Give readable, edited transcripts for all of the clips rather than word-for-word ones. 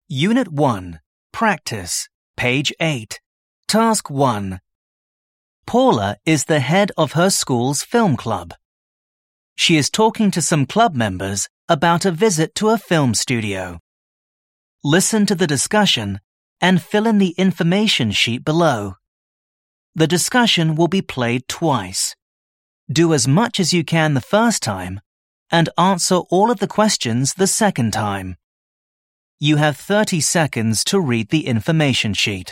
Unit 1, Practice, page 8, Task 1. Paula is the head of her school's film club. She is talking to some club members about a visit to a film studio. Listen to the discussion and fill in the information sheet below. The discussion will be played twice. Do as much as you can the first time and answer all of the questions the second time. You have 30 seconds to read the information sheet.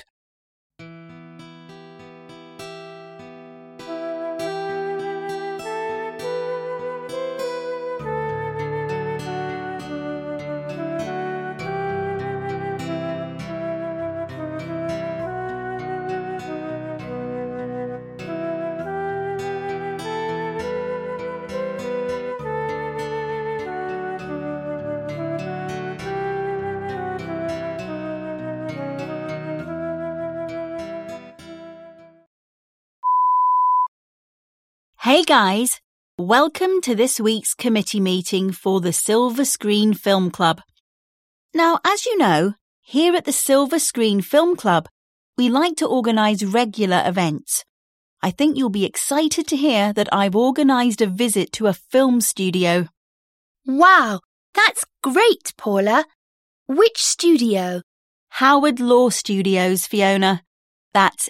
Hey guys, welcome to this week's committee meeting for the Silver Screen Film Club. Now, as you know, here at the Silver Screen Film Club, we like to organise regular events. I think you'll be excited to hear that I've organised a visit to a film studio. Wow, that's great, Paula. Which studio? Howard Law Studios, Fiona. That's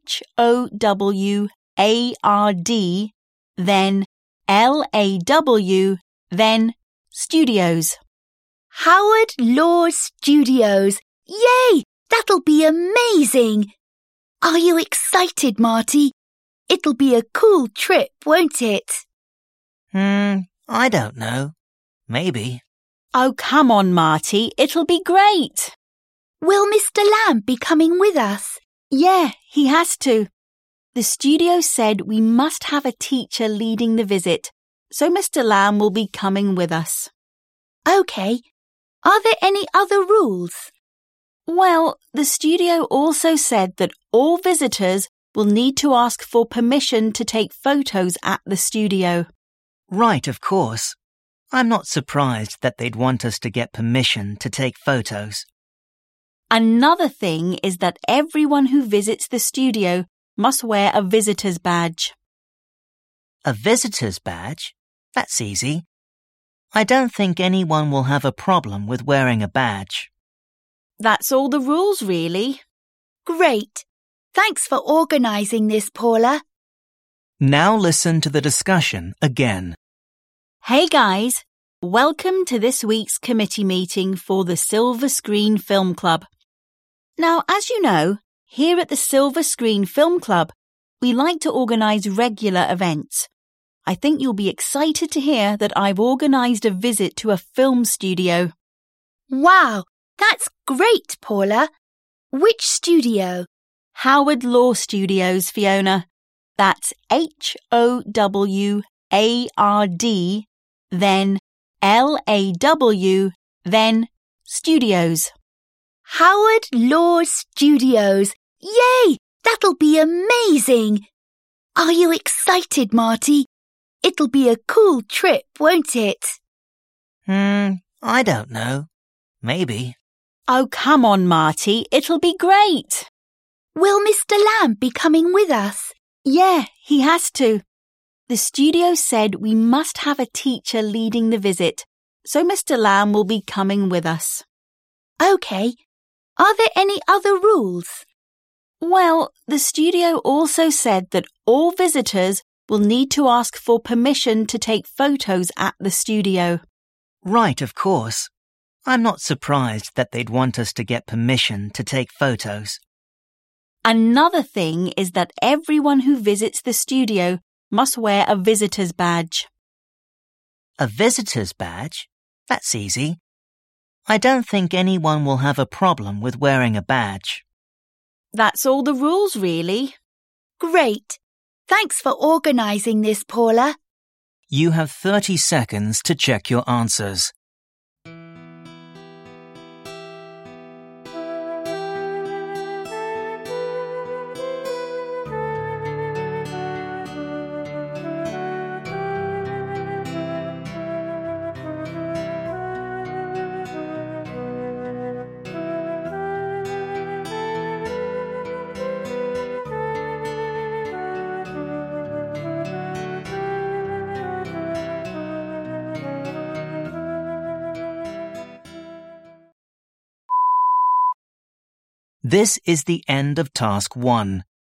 Howard, then LAW, then Studios. Howard Law Studios. Yay! That'll be amazing. Are you excited, Marty? It'll be a cool trip, won't it? I don't know. Maybe. Oh, come on, Marty. It'll be great. Will Mr. Lamb be coming with us? Yeah, he has to. The studio said we must have a teacher leading the visit, so Mr. Lamb will be coming with us. OK. Are there any other rules? Well, the studio also said that all visitors will need to ask for permission to take photos at the studio. Right, of course. I'm not surprised that they'd want us to get permission to take photos. Another thing is that everyone who visits the studio must wear a visitor's badge. A visitor's badge? That's easy. I don't think anyone will have a problem with wearing a badge. That's all the rules, really. Great. Thanks for organising this, Paula. Now listen to the discussion again. Hey guys, welcome to this week's committee meeting for the Silver Screen Film Club. Now, as you know, here at the Silver Screen Film Club, we like to organise regular events. I think you'll be excited to hear that I've organised a visit to a film studio. Wow, that's great, Paula. Which studio? Howard Law Studios, Fiona. That's Howard, then LAW, then Studios. Howard Law Studios. Yay! That'll be amazing. Are you excited, Marty? It'll be a cool trip, won't it? I don't know. Maybe. Oh, come on, Marty. It'll be great. Will Mr. Lamb be coming with us? Yeah, he has to. The studio said we must have a teacher leading the visit, so Mr. Lamb will be coming with us. OK. Are there any other rules? Well, the studio also said that all visitors will need to ask for permission to take photos at the studio. Right, of course. I'm not surprised that they'd want us to get permission to take photos. Another thing is that everyone who visits the studio must wear a visitor's badge. A visitor's badge? That's easy. I don't think anyone will have a problem with wearing a badge. That's all the rules, really. Great. Thanks for organising this, Paula. You have 30 seconds to check your answers. This is the end of task 1.